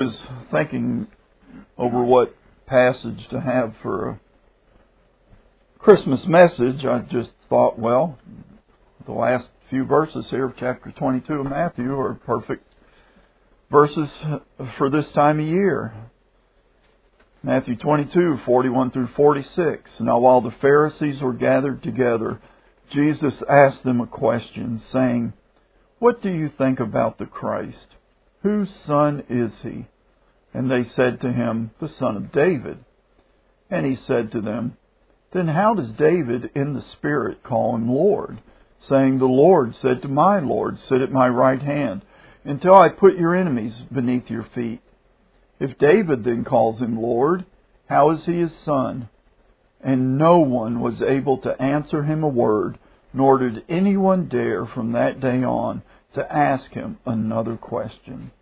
was thinking over what passage to have for a Christmas message. I just thought, well, the last few verses here of chapter 22 of Matthew are perfect verses for this time of year. Matthew 22, 41 through 46. Now while the Pharisees were gathered together, Jesus asked them a question, saying, "What do you think about the Christ? Whose son is he?" And they said to him, "The son of David." And he said to them, "Then how does David in the Spirit call him Lord, saying, 'The Lord said to my Lord, sit at my right hand, until I put your enemies beneath your feet'? If David then calls him Lord, how is he his son?" And no one was able to answer him a word, nor did anyone dare from that day on to ask him another question.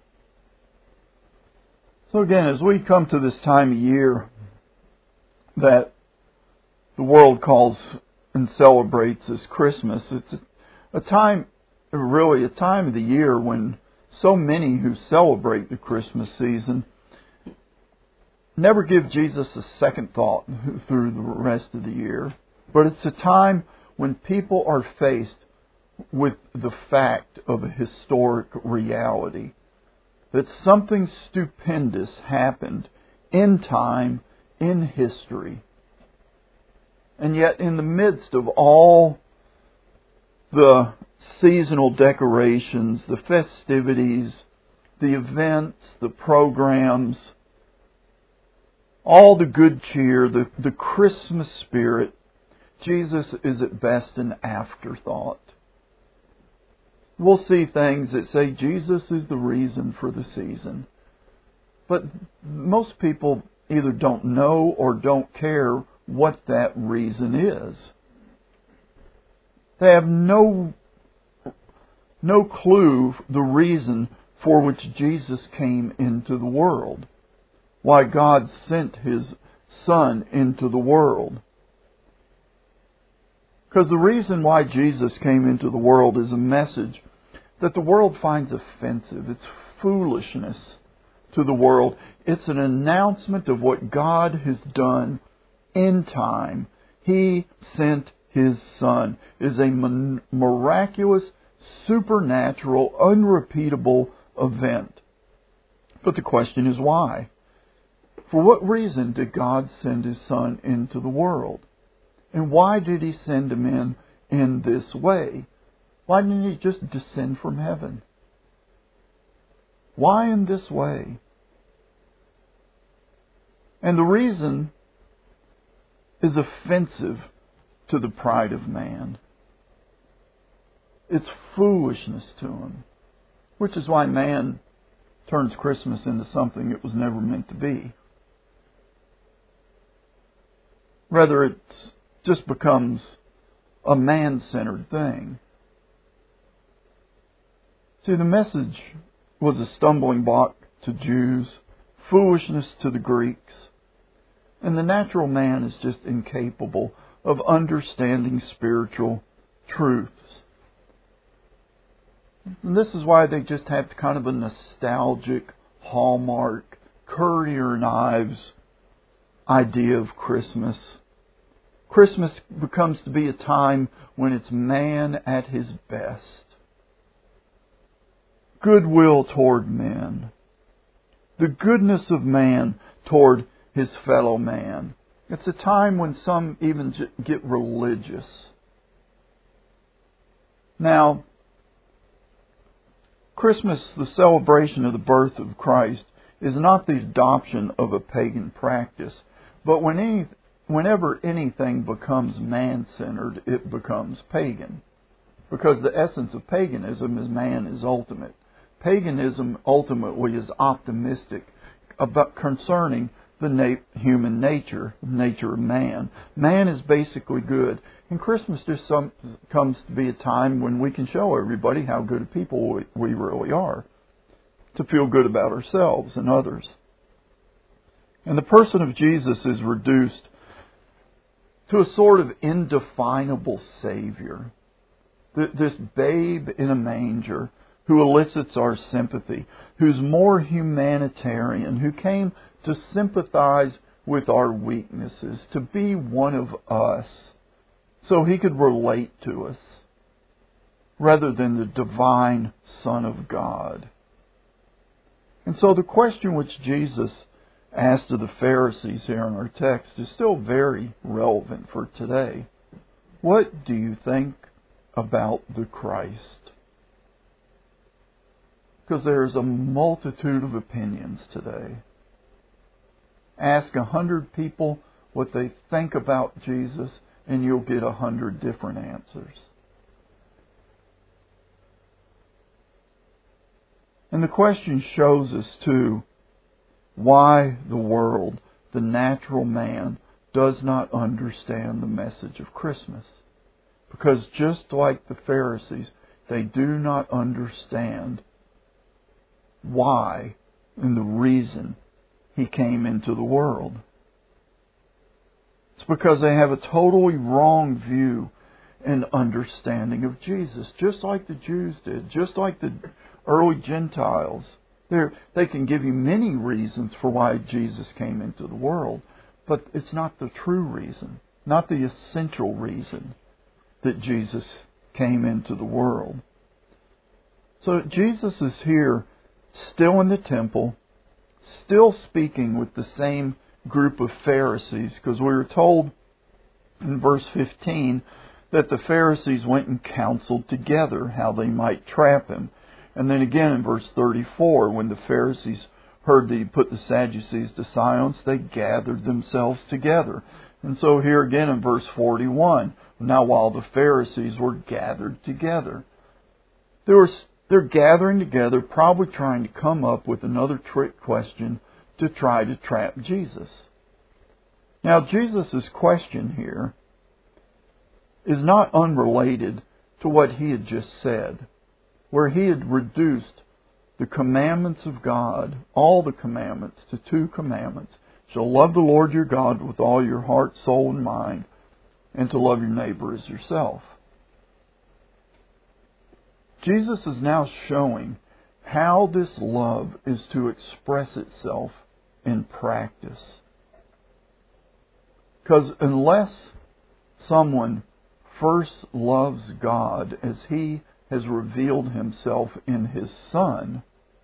So again, as we come to this time of year that the world calls and celebrates as Christmas, it's a time of the year when so many who celebrate the Christmas season never give Jesus a second thought through the rest of the year. But it's a time when people are faced with the fact of a historic reality, that something stupendous happened in time, in history. And yet in the midst of all the seasonal decorations, the festivities, the events, the programs, all the good cheer, the Christmas spirit, Jesus is at best an afterthought. We'll see things that say Jesus is the reason for the season. But most people either don't know or don't care what that reason is. They have no clue the reason for which Jesus came into the world. Why God sent His Son into the world. Because the reason why Jesus came into the world is a message that the world finds offensive. It's foolishness to the world. It's an announcement of what God has done in time. He sent His Son. It is a miraculous, supernatural, unrepeatable event. But the question is why? For what reason did God send His Son into the world? And why did He send Him in this way? Why didn't He just descend from heaven? Why in this way? And the reason is offensive to the pride of man. It's foolishness to him, which is why man turns Christmas into something it was never meant to be. Rather, it just becomes a man-centered thing. See, the message was a stumbling block to Jews, foolishness to the Greeks, and the natural man is just incapable of understanding spiritual truths. And this is why they just have kind of a nostalgic, Hallmark, Currier and Ives idea of Christmas. Christmas becomes to be a time when it's man at his best. Goodwill toward men. The goodness of man toward his fellow man. It's a time when some even get religious. Now, Christmas, the celebration of the birth of Christ, is not the adoption of a pagan practice, but whenever anything becomes man-centered, it becomes pagan. Because the essence of paganism is man is ultimate. Paganism ultimately is optimistic about concerning the human nature of man. Man is basically good. And Christmas just comes to be a time when we can show everybody how good of people we really are. To feel good about ourselves and others. And the person of Jesus is reduced to a sort of indefinable Savior. This babe in a manger who elicits our sympathy, who's more humanitarian, who came to sympathize with our weaknesses, to be one of us, so He could relate to us, rather than the divine Son of God. And so the question which Jesus asked of the Pharisees here in our text is still very relevant for today. What do you think about the Christ? Because there's a multitude of opinions today. Ask 100 people what they think about Jesus, and you'll get 100 different answers. And the question shows us, too, why the world, the natural man, does not understand the message of Christmas. Because just like the Pharisees, they do not understand why and the reason He came into the world. It's because they have a totally wrong view and understanding of Jesus, just like the Jews did, just like the early Gentiles. They can give you many reasons for why Jesus came into the world, but it's not the true reason, not the essential reason that Jesus came into the world. So Jesus is here, still in the temple, still speaking with the same group of Pharisees, because we were told in verse 15 that the Pharisees went and counseled together how they might trap Him. And then again in verse 34, when the Pharisees heard that He put the Sadducees to silence, they gathered themselves together. And so here again in verse 41, now while the Pharisees were gathered together, they're gathering together, probably trying to come up with another trick question to try to trap Jesus. Now Jesus' question here is not unrelated to what He had just said, where He had reduced the commandments of God, all the commandments, to 2 commandments. You shall love the Lord your God with all your heart, soul, and mind, and to love your neighbor as yourself. Jesus is now showing how this love is to express itself in practice. Because unless someone first loves God as He has revealed Himself in His Son,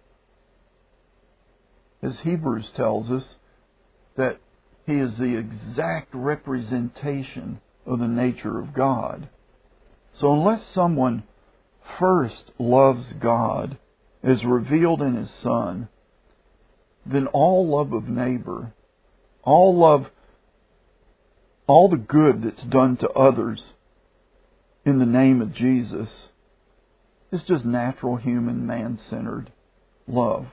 as Hebrews tells us, that He is the exact representation of the nature of God. So unless someone first loves God as revealed in His Son, then all love of neighbor, all the good that's done to others in the name of Jesus, is just natural, human, man-centered love.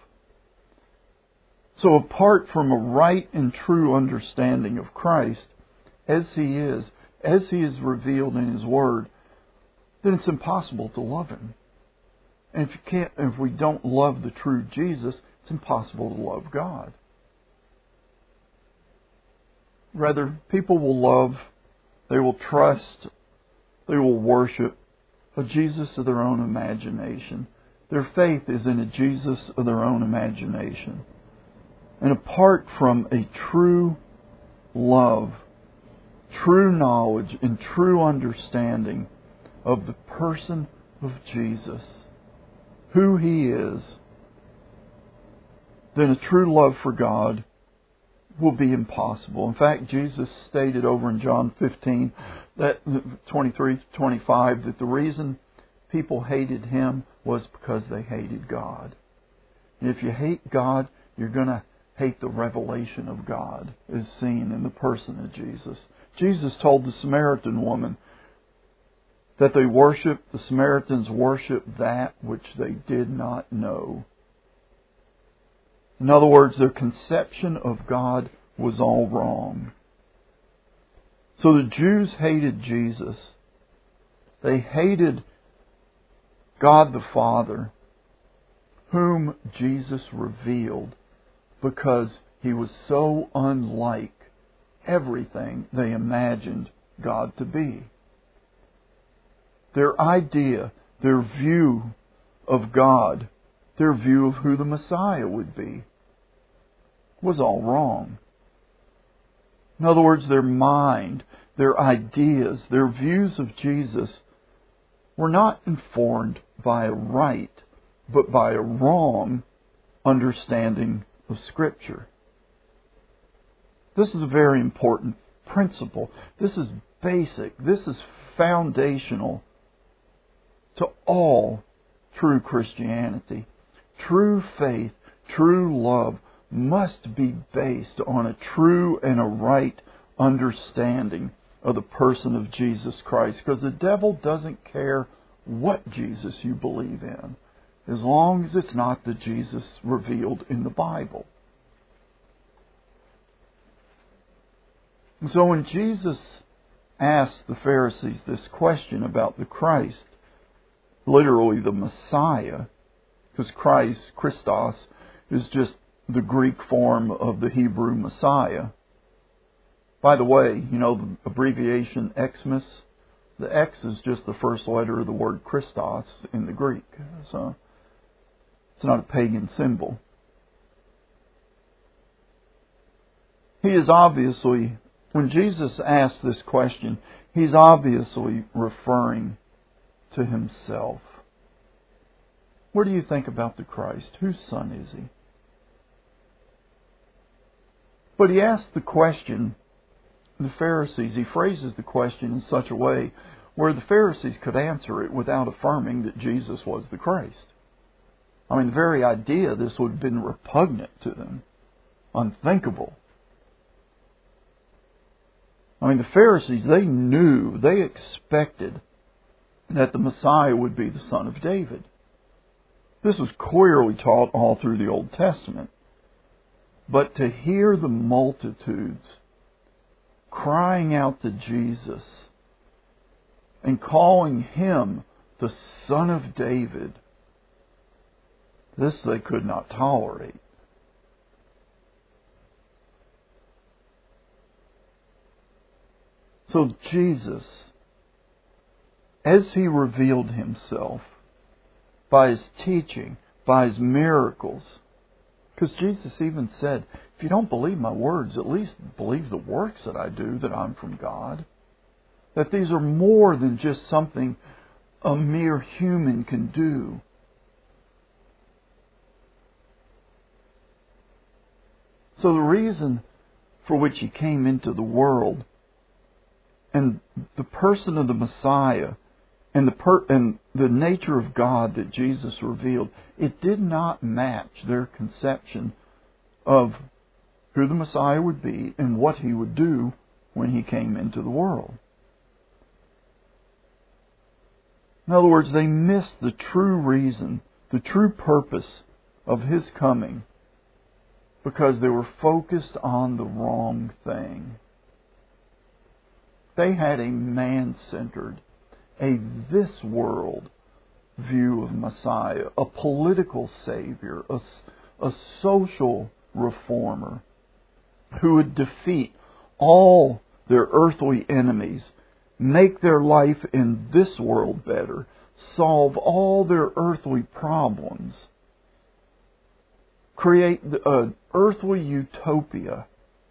So apart from a right and true understanding of Christ, as He is revealed in His Word, then it's impossible to love Him. And if we don't love the true Jesus, it's impossible to love God. Rather, people will love, they will trust, they will worship a Jesus of their own imagination. Their faith is in a Jesus of their own imagination. And apart from a true love, true knowledge, and true understanding of the person of Jesus, who He is, then a true love for God will be impossible. In fact, Jesus stated over in John 15, that 23-25, that the reason people hated Him was because they hated God. And if you hate God, you're going to hate the revelation of God as seen in the person of Jesus. Jesus told the Samaritan woman that the Samaritans worship that which they did not know. In other words, their conception of God was all wrong. So the Jews hated Jesus. They hated God the Father, whom Jesus revealed, because He was so unlike everything they imagined God to be. Their idea, their view of God, their view of who the Messiah would be, was all wrong. In other words, their mind, their ideas, their views of Jesus were not informed by a right, but by a wrong understanding of Scripture. This is a very important principle. This is basic. This is foundational to all true Christianity. True faith, true love must be based on a true and a right understanding of the person of Jesus Christ, because the devil doesn't care what Jesus you believe in, as long as it's not the Jesus revealed in the Bible. And so when Jesus asked the Pharisees this question about the Christ, literally the Messiah, because Christ, Christos, is just the Greek form of the Hebrew Messiah. By the way, you know the abbreviation Xmas? The X is just the first letter of the word Christos in the Greek. So it's not a pagan symbol. He is obviously, when Jesus asks this question, he's obviously referring to himself. What do you think about the Christ? Whose son is he? But he asked the question, the Pharisees, he phrases the question in such a way where the Pharisees could answer it without affirming that Jesus was the Christ. I mean, the very idea of this would have been repugnant to them, unthinkable. I mean, the Pharisees, they knew, they expected that the Messiah would be the son of David. This was clearly taught all through the Old Testament. But to hear the multitudes crying out to Jesus and calling him the Son of David, this they could not tolerate. So Jesus, as he revealed himself by his teaching, by his miracles, because Jesus even said, if you don't believe my words, at least believe the works that I do, that I'm from God. That these are more than just something a mere human can do. So the reason for which he came into the world, and the person of the Messiah, and the nature of God that Jesus revealed, it did not match their conception of who the Messiah would be and what he would do when he came into the world. In other words, they missed the true reason, the true purpose of his coming, because they were focused on the wrong thing. They had a man-centered, a this-world view of Messiah, a political savior, a social reformer who would defeat all their earthly enemies, make their life in this world better, solve all their earthly problems, create an earthly utopia.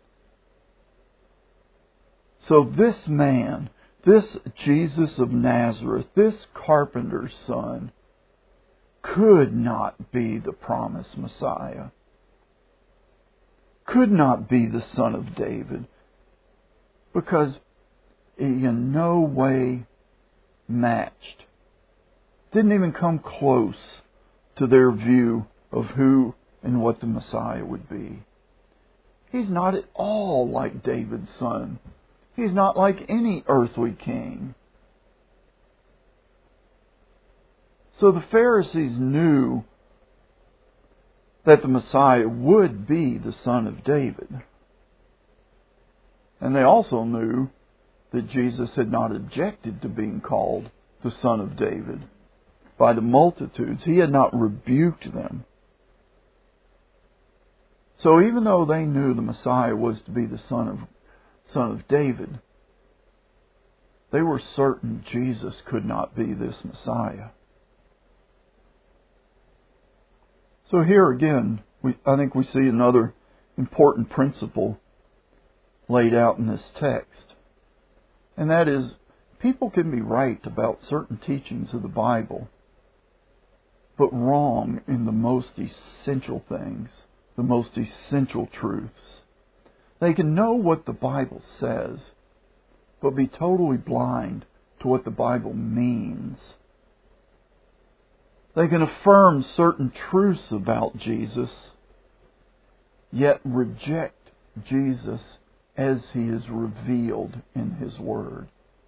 So this man, this Jesus of Nazareth, this carpenter's son, could not be the promised Messiah, could not be the son of David, because he in no way matched, didn't even come close to their view of who and what the Messiah would be. He's not at all like David's son. He's not like any earthly king. So the Pharisees knew that the Messiah would be the son of David. And they also knew that Jesus had not objected to being called the son of David by the multitudes. He had not rebuked them. So even though they knew the Messiah was to be the son of David, they were certain Jesus could not be this Messiah. So here again, I think we see another important principle laid out in this text. And that is, people can be right about certain teachings of the Bible, but wrong in the most essential things, the most essential truths. They can know what the Bible says, but be totally blind to what the Bible means. They can affirm certain truths about Jesus, yet reject Jesus as He is revealed in His Word.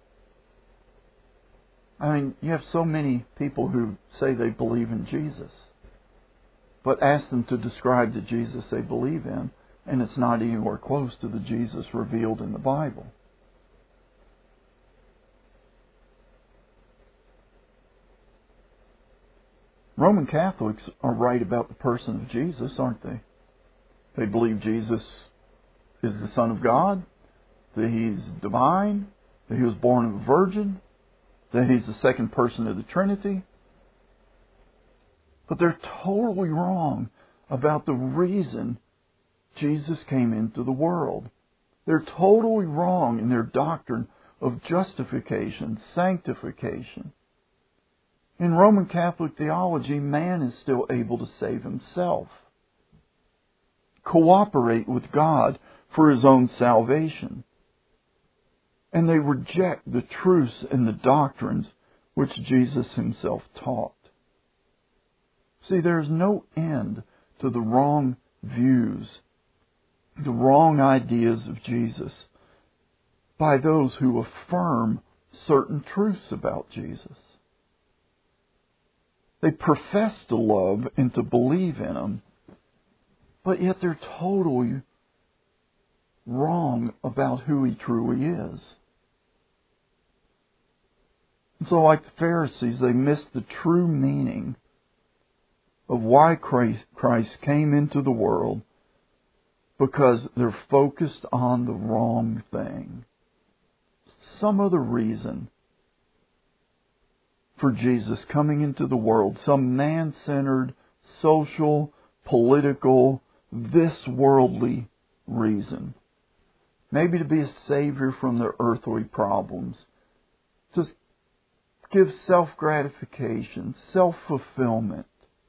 I mean, you have so many people who say they believe in Jesus, but ask them to describe the Jesus they believe in, and it's not anywhere close to the Jesus revealed in the Bible. Roman Catholics are right about the person of Jesus, aren't they? They believe Jesus is the Son of God, that He's divine, that He was born of a virgin, that He's the second person of the Trinity. But they're totally wrong about the reason Jesus came into the world. They're totally wrong in their doctrine of justification, sanctification. In Roman Catholic theology, man is still able to save himself, cooperate with God for his own salvation. And they reject the truths and the doctrines which Jesus Himself taught. See, there is no end to the wrong views, the wrong ideas of Jesus by those who affirm certain truths about Jesus. They profess to love and to believe in Him, but yet they're totally wrong about who He truly is. And so, like the Pharisees, they missed the true meaning of why Christ came into the world, because they're focused on the wrong thing. Some other reason for Jesus coming into the world, some man-centered, social, political, this worldly reason. Maybe to be a savior from their earthly problems. To give self-gratification, self-fulfillment.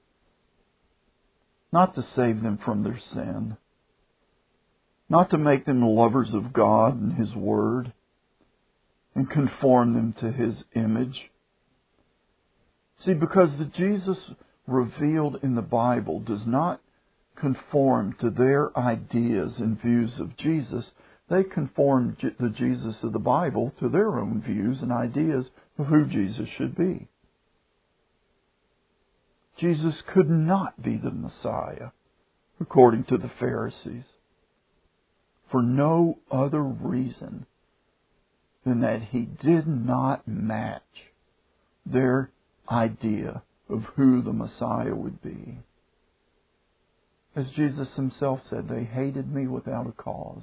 Not to save them from their sin. Not to make them lovers of God and His Word and conform them to His image. See, because the Jesus revealed in the Bible does not conform to their ideas and views of Jesus, they conform the Jesus of the Bible to their own views and ideas of who Jesus should be. Jesus could not be the Messiah, according to the Pharisees, for no other reason than that He did not match their idea of who the Messiah would be. As Jesus Himself said, they hated Me without a cause.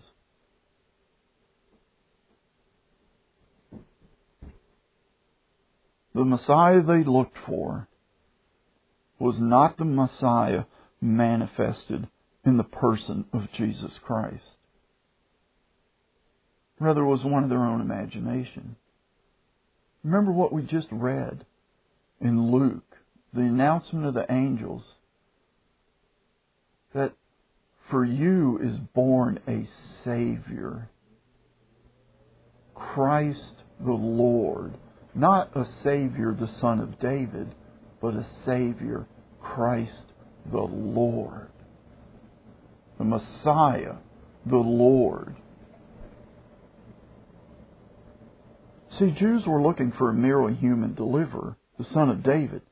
The Messiah they looked for was not the Messiah manifested in the person of Jesus Christ. Rather, it was one of their own imagination. Remember what we just read in Luke, the announcement of the angels, that for you is born a Savior, Christ the Lord. Not a Savior, the Son of David, but a Savior, Christ the Lord. The Messiah, the Lord. See, Jews were looking for a merely human deliverer, the Son of David.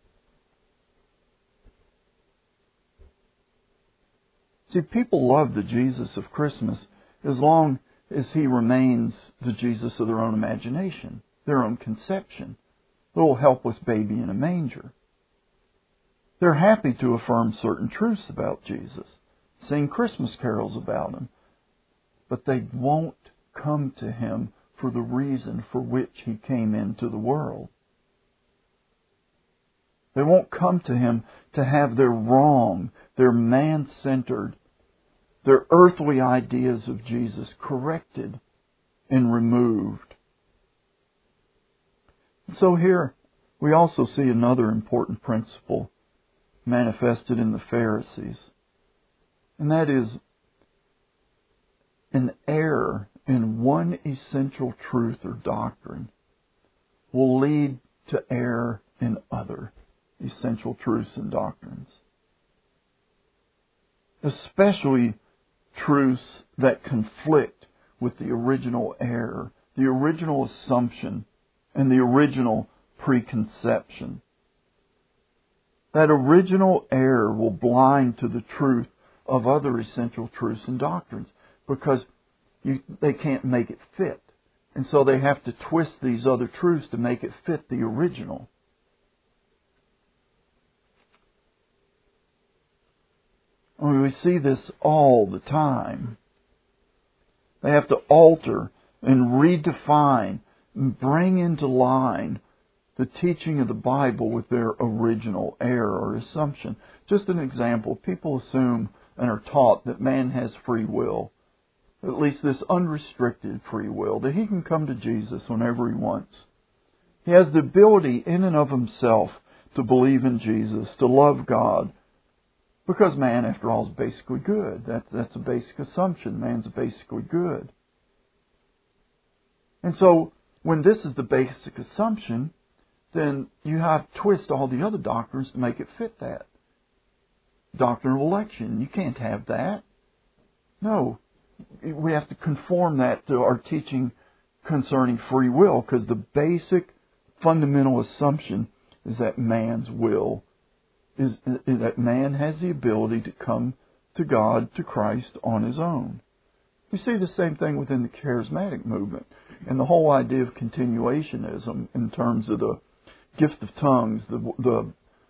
See, people love the Jesus of Christmas as long as He remains the Jesus of their own imagination, their own conception, little helpless baby in a manger. They're happy to affirm certain truths about Jesus, sing Christmas carols about Him, but they won't come to Him for the reason for which He came into the world. They won't come to Him to have their wrong, their man-centered, their earthly ideas of Jesus corrected and removed. So here we also see another important principle manifested in the Pharisees. And that is an error in one essential truth or doctrine will lead to error in other essential truths and doctrines. Especially truths that conflict with the original error, the original assumption, and the original preconception. That original error will blind to the truth of other essential truths and doctrines because they can't make it fit. And so they have to twist these other truths to make it fit the original. We see this all the time. They have to alter and redefine and bring into line the teaching of the Bible with their original error or assumption. Just an example, people assume and are taught that man has free will, at least this unrestricted free will, that he can come to Jesus whenever he wants. He has the ability in and of himself to believe in Jesus, to love God, because man, after all, is basically good. That's a basic assumption. Man's basically good. And so, when this is the basic assumption, then you have to twist all the other doctrines to make it fit that. Doctrine of election, you can't have that. No, we have to conform that to our teaching concerning free will, because the basic fundamental assumption is that man's will is that man has the ability to come to God, to Christ, on his own. We see the same thing within the charismatic movement and the whole idea of continuationism in terms of the gift of tongues, the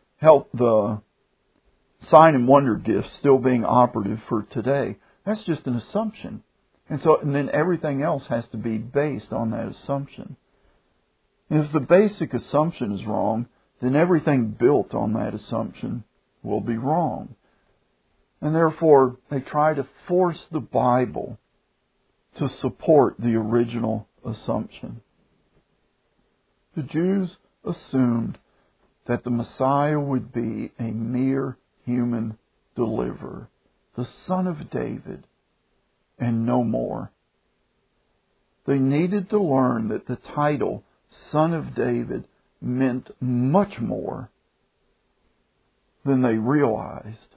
sign and wonder gifts still being operative for today. That's just an assumption. And then everything else has to be based on that assumption. And if the basic assumption is wrong, then everything built on that assumption will be wrong. And therefore, they try to force the Bible to support the original assumption. The Jews assumed that the Messiah would be a mere human deliverer, the Son of David, and no more. They needed to learn that the title Son of David meant much more than they realized.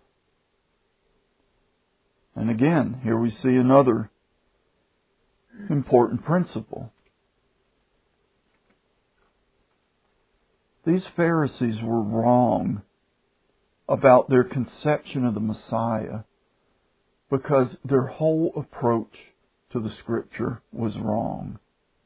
And again, here we see another important principle. These Pharisees were wrong about their conception of the Messiah because their whole approach to the Scripture was wrong.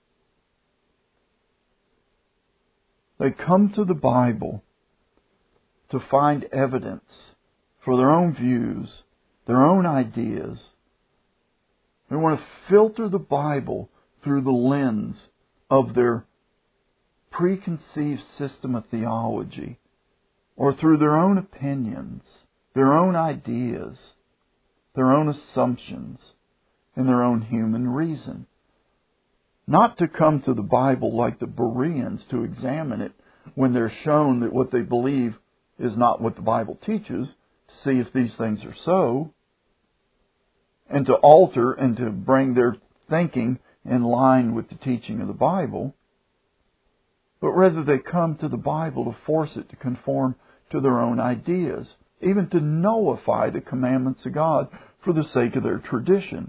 They come to the Bible to find evidence for their own views, their own ideas. They want to filter the Bible through the lens of their preconceived system of theology, or through their own opinions, their own ideas, their own assumptions, and their own human reason. Not to come to the Bible like the Bereans to examine it when they're shown that what they believe is not what the Bible teaches, to see if these things are so, and to alter and to bring their thinking in line with the teaching of the Bible, but rather they come to the Bible to force it to conform to their own ideas, even to nullify the commandments of God for the sake of their tradition.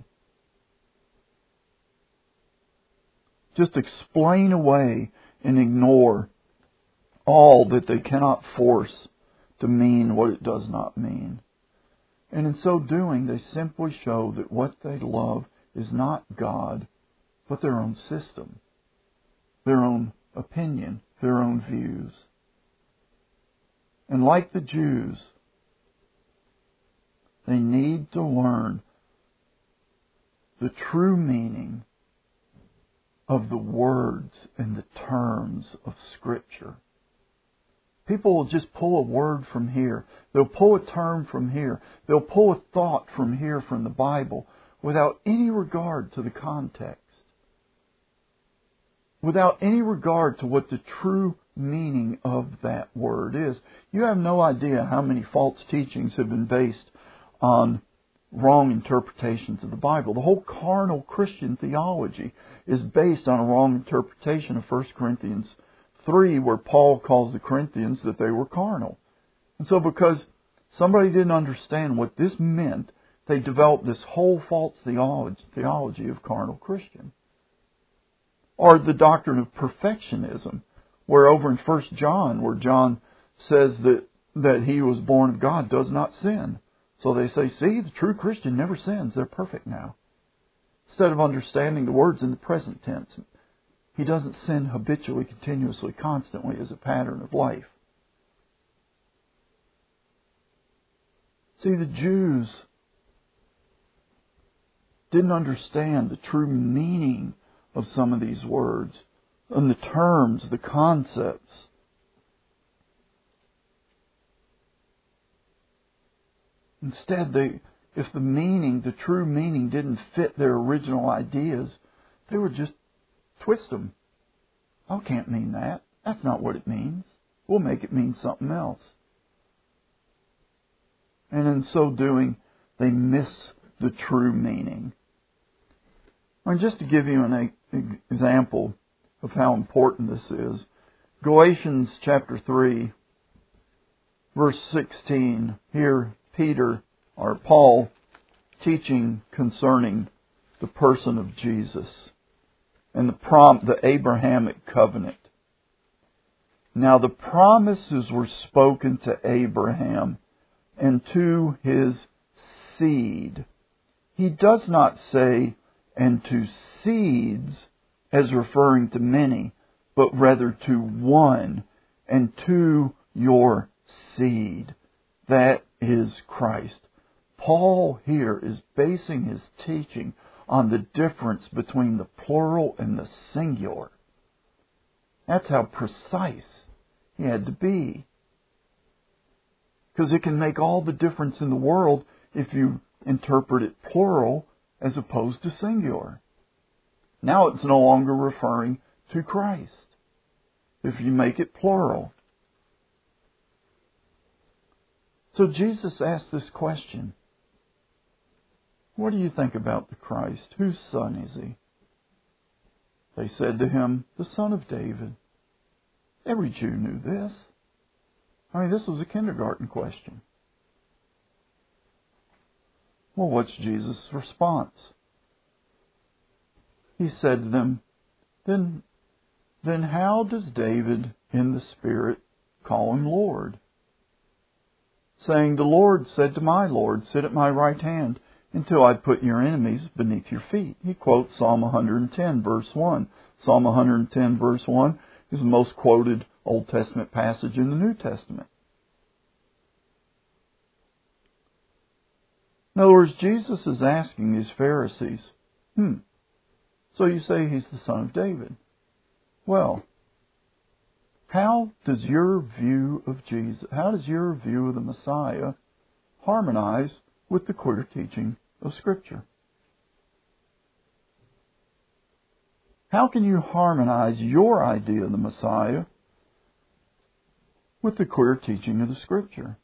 Just explain away and ignore all that they cannot force to mean what it does not mean. And in so doing, they simply show that what they love is not God, but their own system, their own opinion, their own views. And like the Jews, they need to learn the true meaning of the words and the terms of Scripture. People will just pull a word from here. They'll pull a term from here. They'll pull a thought from here from the Bible without any regard to the context. Without any regard to what the true meaning of that word is. You have no idea how many false teachings have been based on wrong interpretations of the Bible. The whole carnal Christian theology is based on a wrong interpretation of 1 Corinthians 3, where Paul calls the Corinthians that they were carnal. And so because somebody didn't understand what this meant, they developed this whole false theology of carnal Christian. Or the doctrine of perfectionism, where over in 1 John, where John says that he who was born of God does not sin. So they say, see, the true Christian never sins. They're perfect now. Instead of understanding the words in the present tense, he doesn't sin habitually, continuously, constantly as a pattern of life. See, the Jews didn't understand the true meaning of some of these words and the terms, the concepts. Instead, if the true meaning didn't fit their original ideas, they would just twist them. Oh, can't mean that. That's not what it means. We'll make it mean something else. And in so doing, they miss the true meaning. And just to give you an example of how important this is, Galatians chapter 3, verse 16, here Peter, or Paul, teaching concerning the person of Jesus and the Abrahamic covenant. Now the promises were spoken to Abraham and to his seed. He does not say, and to seeds, as referring to many, but rather to one, and to your seed. That is Christ. Paul here is basing his teaching on the difference between the plural and the singular. That's how precise he had to be. Because it can make all the difference in the world if you interpret it plural as opposed to singular. Now it's no longer referring to Christ if you make it plural. So Jesus asked this question. What do you think about the Christ? Whose son is he? They said to him, the son of David. Every Jew knew this. I mean, this was a kindergarten question. Well, what's Jesus' response? He said to them, Then how does David in the Spirit call him Lord? Saying, the Lord said to my Lord, sit at my right hand until I put your enemies beneath your feet. He quotes Psalm 110, verse 1. Psalm 110, verse 1 is the most quoted Old Testament passage in the New Testament. In other words, Jesus is asking these Pharisees, so you say he's the son of David. Well, how does your view of Jesus, how does your view of the Messiah harmonize with the clear teaching of Scripture? How can you harmonize your idea of the Messiah with the clear teaching of the Scripture?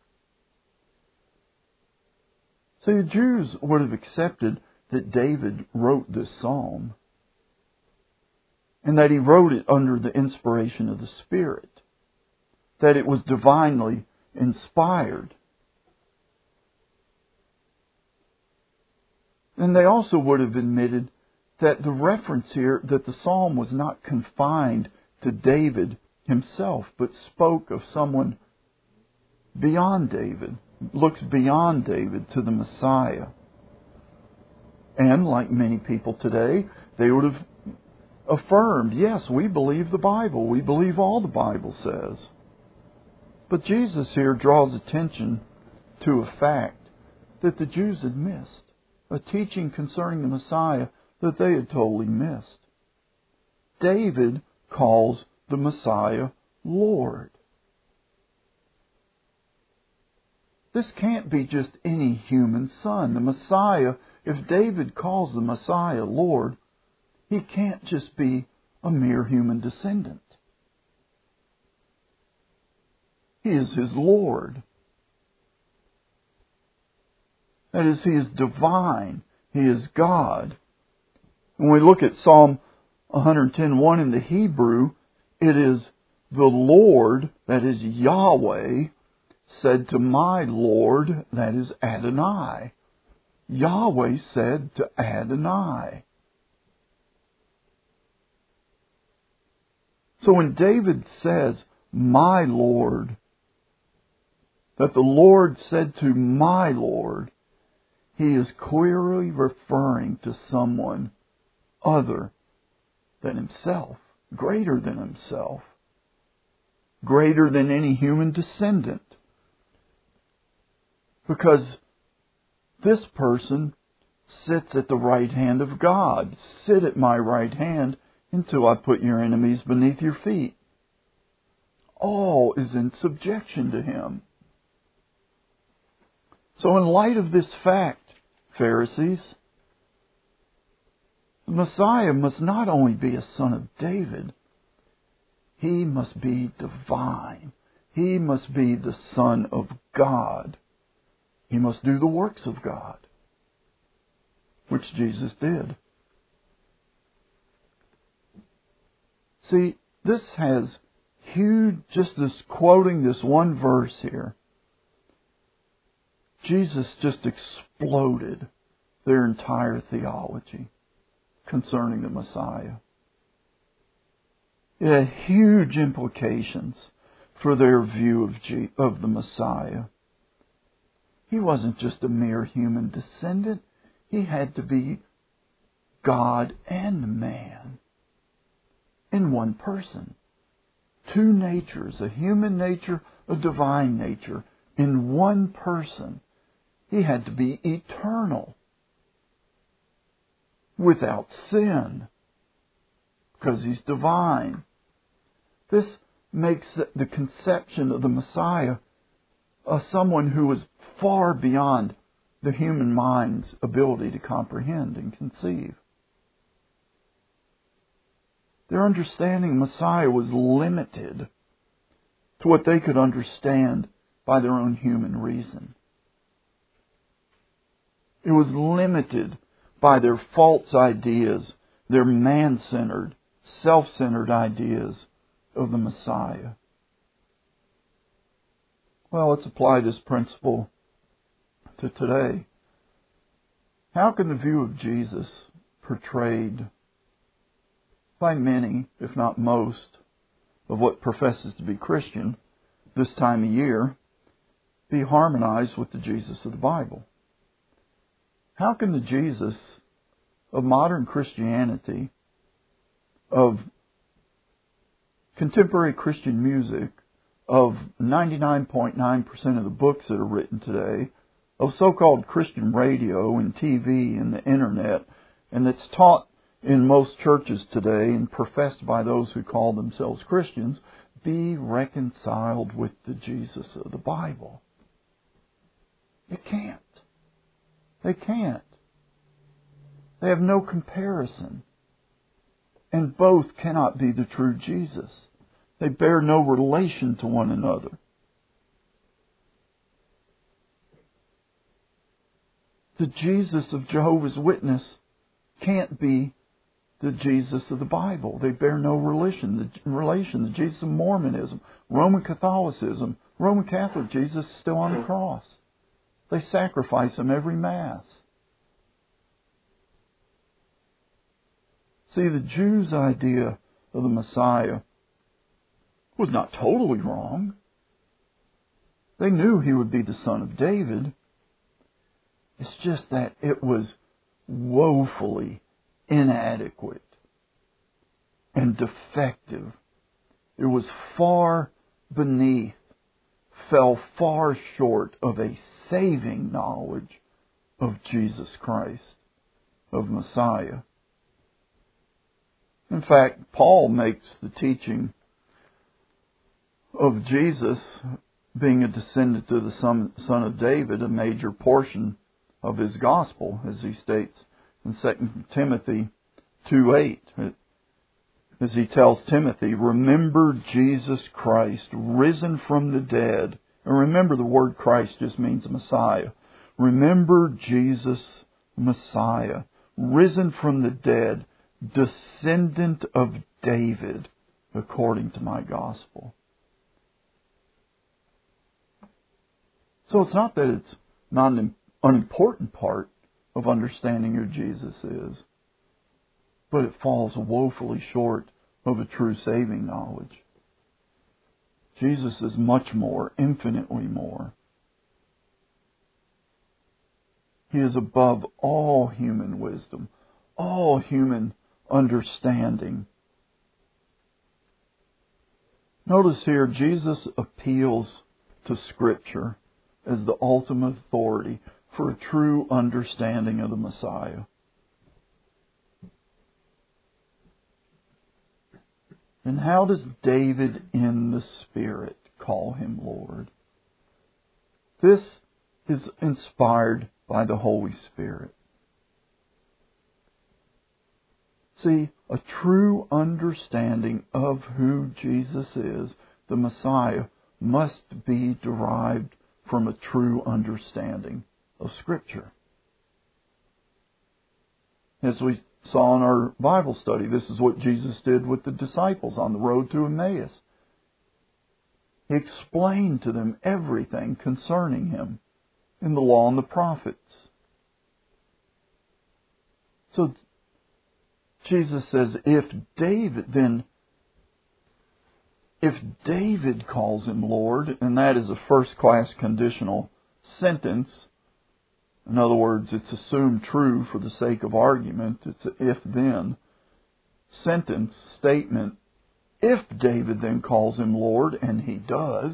See, the Jews would have accepted that David wrote this psalm and that he wrote it under the inspiration of the Spirit, that it was divinely inspired. And they also would have admitted that the reference here, that the psalm was not confined to David himself, but spoke of someone beyond David, looks beyond David to the Messiah. And like many people today, they would have affirmed, yes, we believe the Bible. We believe all the Bible says. But Jesus here draws attention to a fact that the Jews had missed, a teaching concerning the Messiah that they had totally missed. David calls the Messiah Lord. This can't be just any human son. The Messiah, if David calls the Messiah Lord, he can't just be a mere human descendant. He is his Lord. That is, he is divine. He is God. When we look at Psalm 110:1 in the Hebrew, it is the Lord, that is Yahweh, said to my Lord, that is Adonai. Yahweh said to Adonai. So when David says, my Lord, that the Lord said to my Lord, he is clearly referring to someone other than himself, greater than himself, greater than any human descendant. Because this person sits at the right hand of God. Sit at my right hand until I put your enemies beneath your feet. All is in subjection to him. So in light of this fact, Pharisees, the Messiah must not only be a son of David, he must be divine. He must be the Son of God. He must do the works of God, which Jesus did. See, this has huge, just this quoting this one verse here, Jesus just exploded their entire theology concerning the Messiah. It had huge implications for their view of the Messiah. He wasn't just a mere human descendant. He had to be God and man in one person. Two natures, a human nature, a divine nature, in one person. He had to be eternal, without sin, because he's divine. This makes the conception of the Messiah someone who is far beyond the human mind's ability to comprehend and conceive. Their understanding of Messiah was limited to what they could understand by their own human reason. It was limited by their false ideas, their man-centered, self-centered ideas of the Messiah. Well, let's apply this principle to today. How can the view of Jesus portrayed by many, if not most, of what professes to be Christian this time of year be harmonized with the Jesus of the Bible? How can the Jesus of modern Christianity, of contemporary Christian music, of 99.9% of the books that are written today, of so-called Christian radio and TV and the internet, and that's taught in most churches today and professed by those who call themselves Christians, be reconciled with the Jesus of the Bible? It can't. They can't. They have no comparison. And both cannot be the true Jesus. They bear no relation to one another. The Jesus of Jehovah's Witness can't be the Jesus of the Bible. They bear no relation. The Jesus of Mormonism, Roman Catholicism, Roman Catholic Jesus is still on the cross. They sacrifice him every Mass. See, the Jews' idea of the Messiah was not totally wrong. They knew he would be the son of David. It's just that it was woefully inadequate and defective. It was far beneath, fell far short of a saving knowledge of Jesus Christ, of Messiah. In fact, Paul makes the teaching of Jesus being a descendant of the son of David, a major portion of his gospel, as he states in 2 Timothy 2:8. As he tells Timothy, remember Jesus Christ, risen from the dead. And remember, the word Christ just means Messiah. Remember Jesus, Messiah, risen from the dead, descendant of David, according to my gospel. So it's not that it's not an unimportant part of understanding who Jesus is, but it falls woefully short of a true saving knowledge. Jesus is much more, infinitely more. He is above all human wisdom, all human understanding. Notice here, Jesus appeals to Scripture as the ultimate authority for a true understanding of the Messiah. And how does David in the Spirit call him Lord? This is inspired by the Holy Spirit. See, a true understanding of who Jesus is, the Messiah, must be derived from a true understanding of Scripture. As we saw in our Bible study, this is what Jesus did with the disciples on the road to Emmaus. He explained to them everything concerning Him in the law and the prophets. So Jesus says, if David calls Him Lord, and that is a first-class conditional sentence, in other words, it's assumed true for the sake of argument. It's an if-then sentence, statement. If David then calls Him Lord, and he does,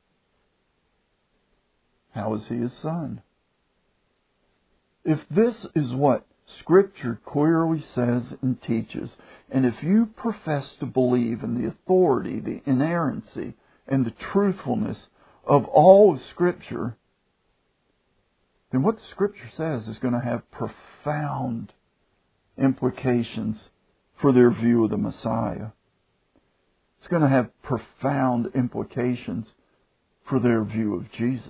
how is he His son? If this is what Scripture clearly says and teaches, and if you profess to believe in the authority, the inerrancy, and the truthfulness of all of Scripture, then what the Scripture says is going to have profound implications for their view of the Messiah. It's going to have profound implications for their view of Jesus.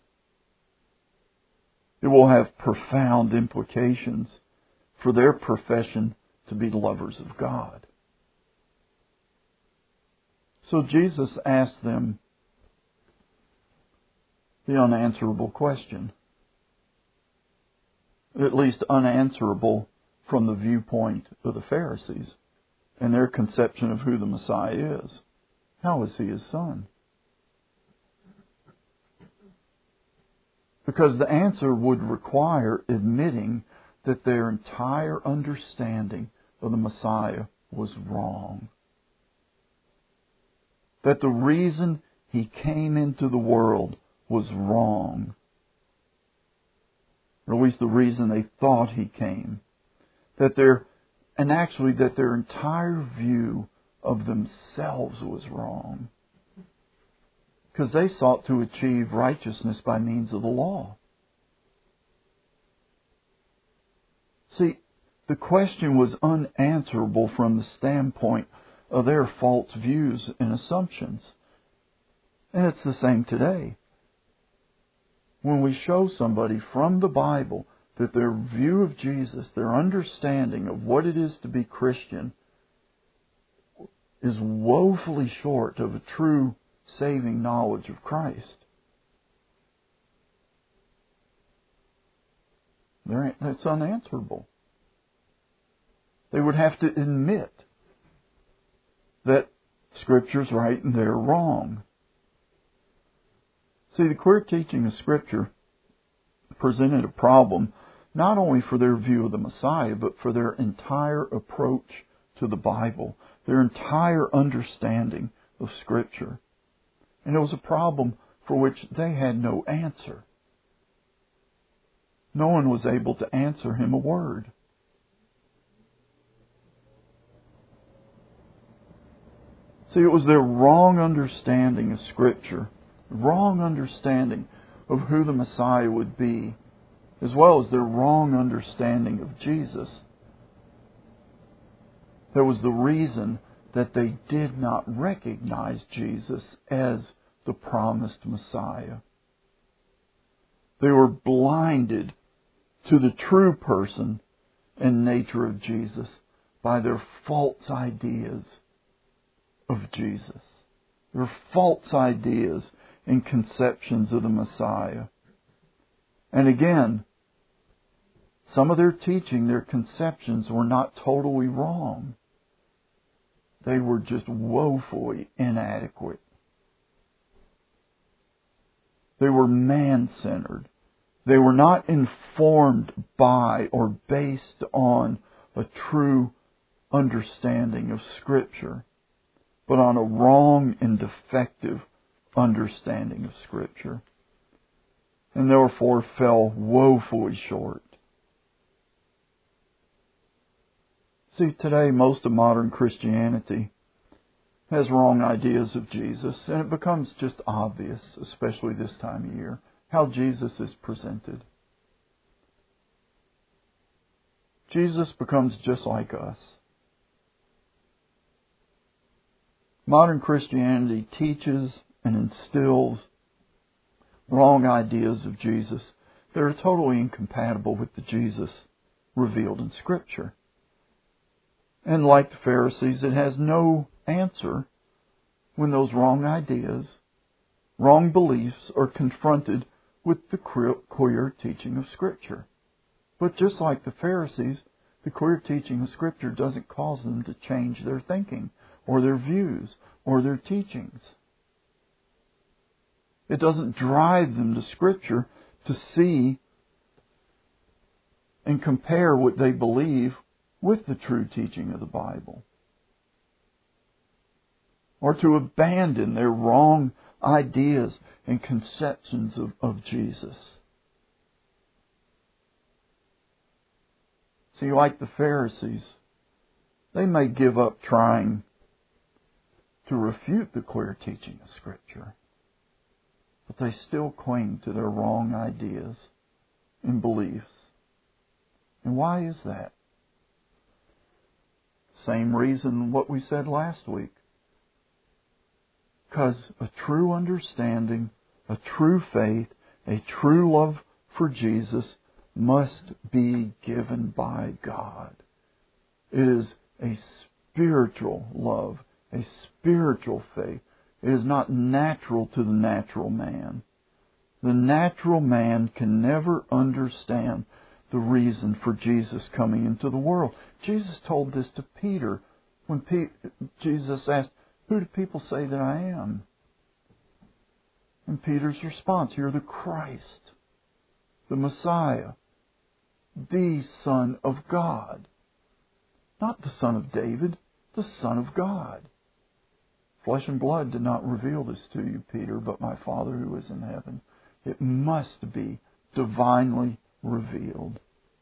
It will have profound implications for their profession to be lovers of God. So Jesus asked them the unanswerable question, at least unanswerable from the viewpoint of the Pharisees and their conception of who the Messiah is. How is He His son? Because the answer would require admitting that their entire understanding of the Messiah was wrong. That the reason He came into the world was wrong. Or at least the reason they thought He came. That their entire view of themselves was wrong. Because they sought to achieve righteousness by means of the law. See, the question was unanswerable from the standpoint of their false views and assumptions. And it's the same today. When we show somebody from the Bible that their view of Jesus, their understanding of what it is to be Christian, is woefully short of a true saving knowledge of Christ, that's unanswerable. They would have to admit that Scripture's right and they're wrong. See, the clear teaching of Scripture presented a problem not only for their view of the Messiah, but for their entire approach to the Bible, their entire understanding of Scripture. And it was a problem for which they had no answer. No one was able to answer him a word. See, it was their wrong understanding of Scripture wrong understanding of who the Messiah would be, as well as their wrong understanding of Jesus. That was the reason that they did not recognize Jesus as the promised Messiah. They were blinded to the true person and nature of Jesus by their false ideas of Jesus. Their false ideas and conceptions of the Messiah. And again, some of their teaching, their conceptions were not totally wrong. They were just woefully inadequate. They were man-centered. They were not informed by or based on a true understanding of Scripture, but on a wrong and defective understanding of Scripture, and therefore fell woefully short. See, today most of modern Christianity has wrong ideas of Jesus, and it becomes just obvious, especially this time of year, how Jesus is presented. Jesus becomes just like us. Modern Christianity teaches and instills wrong ideas of Jesus that are totally incompatible with the Jesus revealed in Scripture. And like the Pharisees, it has no answer when those wrong ideas, wrong beliefs are confronted with the clear teaching of Scripture. But just like the Pharisees, the clear teaching of Scripture doesn't cause them to change their thinking or their views or their teachings. It doesn't drive them to Scripture to see and compare what they believe with the true teaching of the Bible, or to abandon their wrong ideas and conceptions of Jesus. See, like the Pharisees, they may give up trying to refute the clear teaching of Scripture, but they still cling to their wrong ideas and beliefs. And why is that? Same reason what we said last week. Because a true understanding, a true faith, a true love for Jesus must be given by God. It is a spiritual love, a spiritual faith. It is not natural to the natural man. The natural man can never understand the reason for Jesus coming into the world. Jesus told this to Peter when Jesus asked, "Who do people say that I am?" And Peter's response, "You're the Christ, the Messiah, the Son of God." Not the Son of David, the Son of God. "Flesh and blood did not reveal this to you, Peter, but my Father who is in heaven." It must be divinely revealed.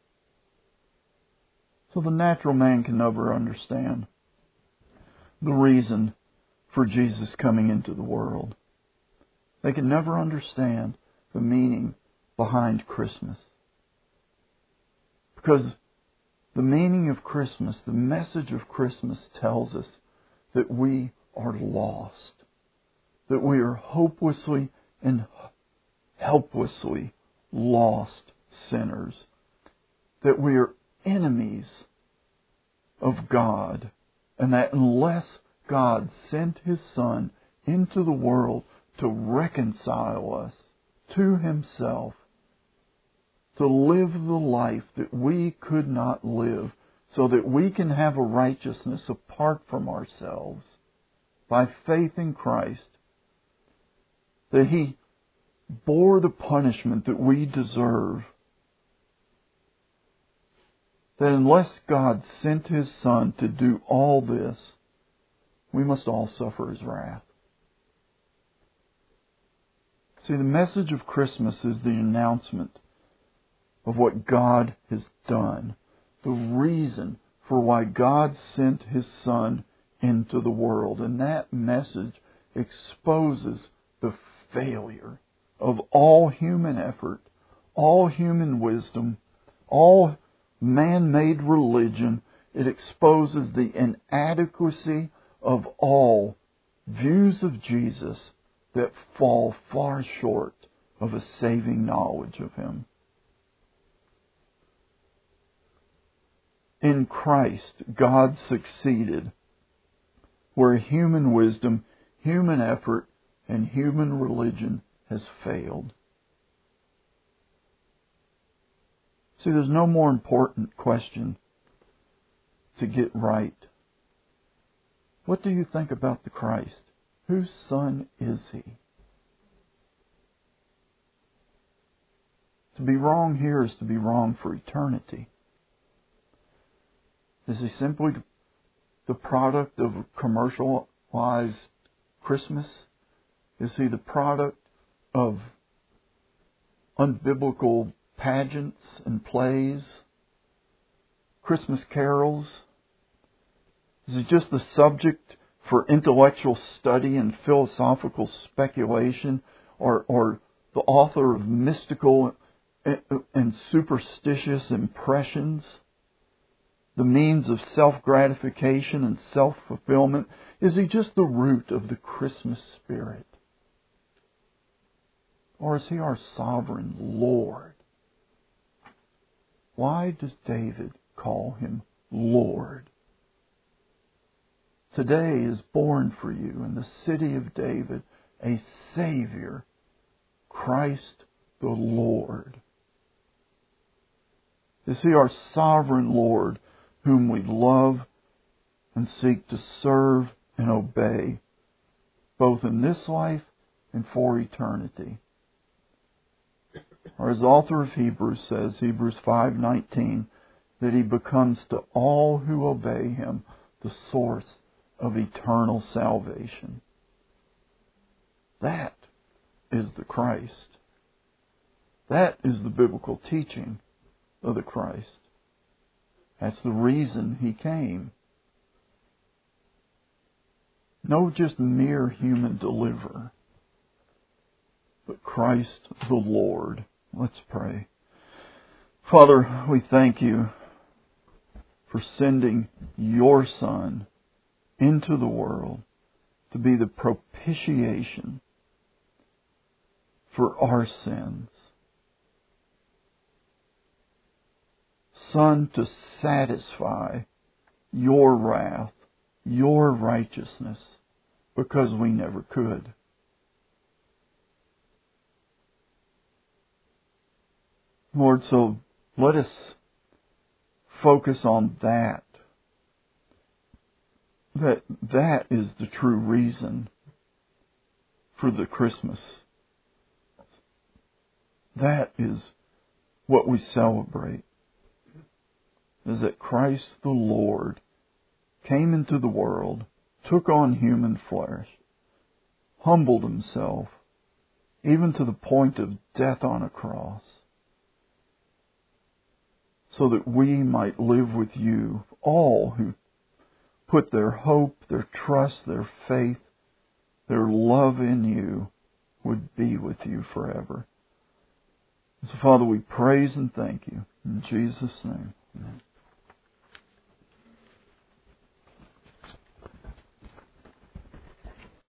So the natural man can never understand the reason for Jesus coming into the world. They can never understand the meaning behind Christmas. Because the meaning of Christmas, the message of Christmas tells us that we are lost, that we are hopelessly and helplessly lost sinners, that we are enemies of God, and that unless God sent His Son into the world to reconcile us to Himself, to live the life that we could not live, so that we can have a righteousness apart from ourselves, by faith in Christ, that He bore the punishment that we deserve, that unless God sent His Son to do all this, we must all suffer His wrath. See, the message of Christmas is the announcement of what God has done, the reason for why God sent His Son into the world. And that message exposes the failure of all human effort, all human wisdom, all man-made religion. It exposes the inadequacy of all views of Jesus that fall far short of a saving knowledge of Him. In Christ, God succeeded where human wisdom, human effort, and human religion has failed. See, there's no more important question to get right. What do you think about the Christ? Whose son is He? To be wrong here is to be wrong for eternity. Is He simply the product of a commercialized Christmas? Is He the product of unbiblical pageants and plays, Christmas carols? Is He just the subject for intellectual study and philosophical speculation, or the author of mystical and superstitious impressions? The means of self-gratification and self-fulfillment? Is He just the root of the Christmas spirit? Or is He our sovereign Lord? Why does David call Him Lord? Today is born for you in the city of David a Savior, Christ the Lord. Is He our sovereign Lord, whom we love and seek to serve and obey, both in this life and for eternity? Or as the author of Hebrews says, Hebrews 5:19, that He becomes to all who obey Him the source of eternal salvation. That is the Christ. That is the biblical teaching of the Christ. That's the reason He came. No just mere human deliverer, but Christ the Lord. Let's pray. Father, we thank You for sending Your Son into the world to be the propitiation for our sins. Son, to satisfy Your wrath, Your righteousness, because we never could. Lord, so let us focus on that. That is the true reason for the Christmas. That is what we celebrate. Is that Christ the Lord came into the world, took on human flesh, humbled Himself, even to the point of death on a cross, so that we might live with You, all who put their hope, their trust, their faith, their love in You would be with You forever. So, Father, we praise and thank You. In Jesus' name, amen.